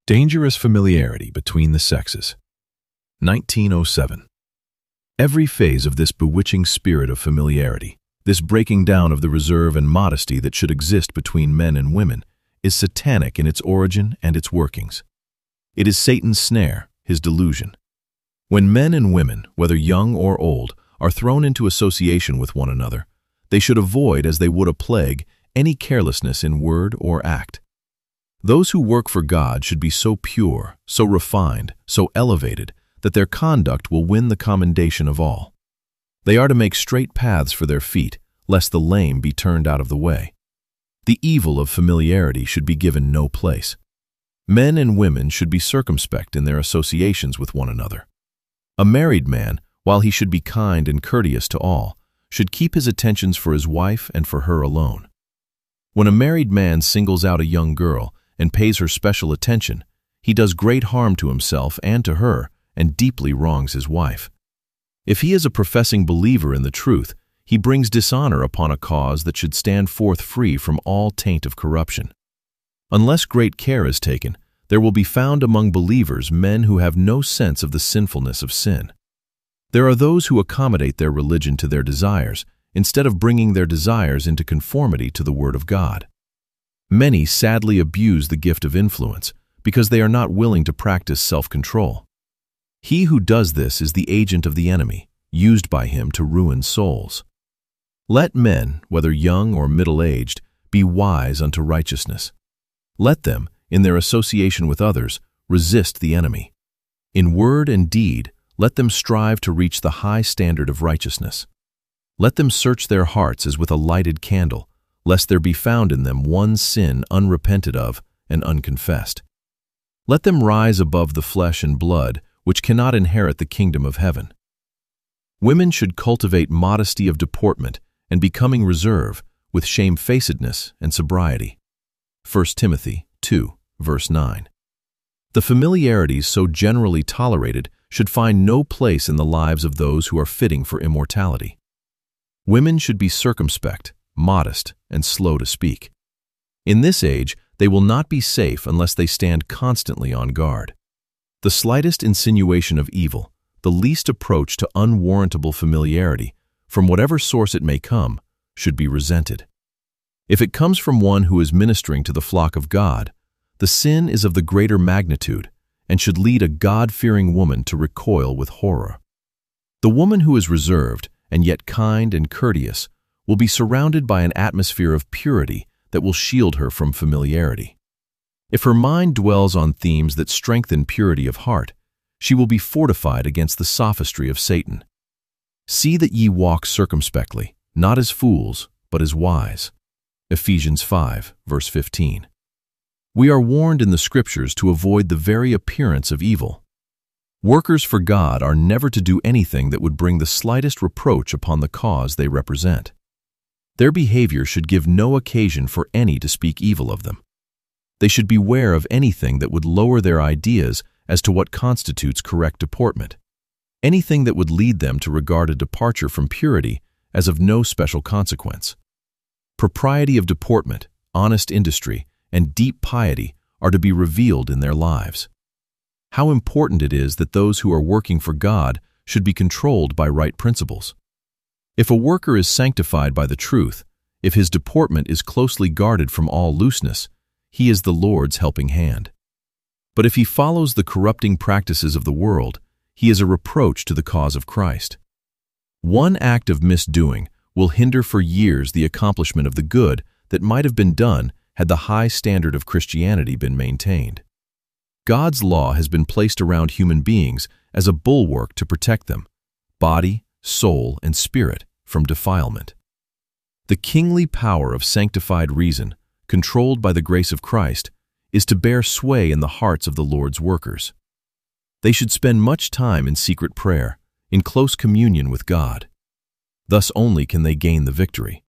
Dangerous familiarity between the sexes. 1907. Every phase of this bewitching spirit of familiarity, this breaking down of the reserve and modesty that should exist between men and women, is satanic in its origin and its workings. It is Satan's snare, his delusion. When men and women, whether young or old, are thrown into association with one another, they should avoid, as they would a plague, any carelessness in word or act. Those who work for God should be so pure, so refined, so elevated, that their conduct will win the commendation of all. They are to make straight paths for their feet, lest the lame be turned out of the way. The evil of familiarity should be given no place. Men and women should be circumspect in their associations with one another. A married man, while he should be kind and courteous to all, should keep his attentions for his wife and for her alone. When a married man singles out a young girl and pays her special attention, he does great harm to himself and to her, and deeply wrongs his wife. If he is a professing believer in the truth, he brings dishonor upon a cause that should stand forth free from all taint of corruption. Unless great care is taken, there will be found among believers men who have no sense of the sinfulness of sin. There are those who accommodate their religion to their desires, instead of bringing their desires into conformity to the Word of God. Many sadly abuse the gift of influence because they are not willing to practice self-control. He who does this is the agent of the enemy, used by him to ruin souls. Let men, whether young or middle-aged, be wise unto righteousness. Let them, in their association with others, resist the enemy. In word and deed, let them strive to reach the high standard of righteousness. Let them search their hearts as with a lighted candle, lest there be found in them one sin unrepented of and unconfessed. Let them rise above the flesh and blood, which cannot inherit the kingdom of heaven. Women should cultivate modesty of deportment and becoming reserve, with shamefacedness and sobriety. 1 Timothy 2, verse 9. The familiarities so generally tolerated should find no place in the lives of those who are fitting for immortality. Women should be circumspect, modest, and slow to speak. In this age, they will not be safe unless they stand constantly on guard. The slightest insinuation of evil, the least approach to unwarrantable familiarity, from whatever source it may come, should be resented. If it comes from one who is ministering to the flock of God, the sin is of the greater magnitude and should lead a God-fearing woman to recoil with horror. The woman who is reserved and yet kind and courteous will be surrounded by an atmosphere of purity that will shield her from familiarity. If her mind dwells on themes that strengthen purity of heart, she will be fortified against the sophistry of Satan. See that ye walk circumspectly, not as fools, but as wise. Ephesians 5, verse 15. We are warned in the Scriptures to avoid the very appearance of evil. Workers for God are never to do anything that would bring the slightest reproach upon the cause they represent. Their behavior should give no occasion for any to speak evil of them. They should beware of anything that would lower their ideas as to what constitutes correct deportment, anything that would lead them to regard a departure from purity as of no special consequence. Propriety of deportment, honest industry, and deep piety are to be revealed in their lives. How important it is that those who are working for God should be controlled by right principles. If a worker is sanctified by the truth, if his deportment is closely guarded from all looseness, he is the Lord's helping hand. But if he follows the corrupting practices of the world, he is a reproach to the cause of Christ. One act of misdoing will hinder for years the accomplishment of the good that might have been done had the high standard of Christianity been maintained. God's law has been placed around human beings as a bulwark to protect them, body, soul, and spirit, from defilement. The kingly power of sanctified reason, controlled by the grace of Christ, is to bear sway in the hearts of the Lord's workers. They should spend much time in secret prayer, in close communion with God. Thus only can they gain the victory.